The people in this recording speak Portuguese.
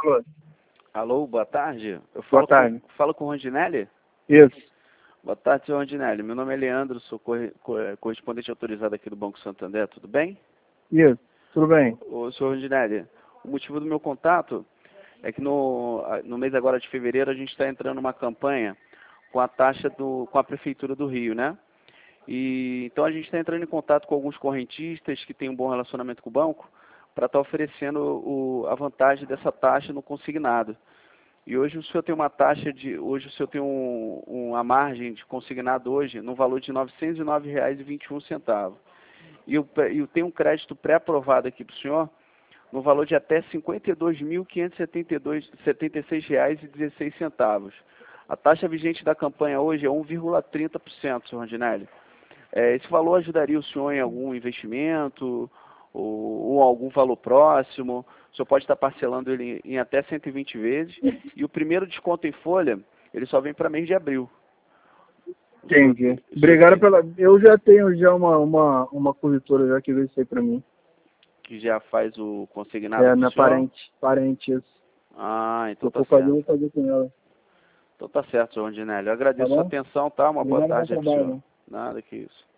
Alô. Alô, boa tarde. Eu Boa tarde. Falo com o Rondinelli? Isso. Boa tarde, senhor Rondinelli. Meu nome é Leandro, sou correspondente autorizado aqui do Banco Santander, tudo bem? Isso. Tudo bem. Ô, senhor Rondinelli, o motivo do meu contato é que no mês agora de fevereiro a gente está entrando numa campanha com a com a Prefeitura do Rio, né? E então a gente está entrando em contato com alguns correntistas que têm um bom relacionamento com o banco para estar oferecendo a vantagem dessa taxa no consignado. E hoje o senhor tem uma taxa hoje o senhor tem uma margem de consignado hoje no valor de R$ 909,21. E eu tenho um crédito pré-aprovado aqui para o senhor no valor de até R$ 52.576,16. A taxa vigente da campanha hoje é 1,30%, senhor Rondinelli. Esse valor ajudaria o senhor em algum investimento ou algum valor próximo? O senhor pode estar parcelando ele em até 120 vezes. E o primeiro desconto em folha, ele só vem para mês de abril. Entendi. Obrigado pela... Eu já tenho uma corretora já que veio isso aí para mim. Que já faz o consignado pro minha senhor? parente, isso. Ah, então Eu tá vou certo. fazer com ela. Então tá certo, senhor Rondinelli. Eu agradeço Tá a sua bom? atenção, tá? Uma boa Obrigado pelo tarde aí pro trabalho, senhor. né? Nada que isso.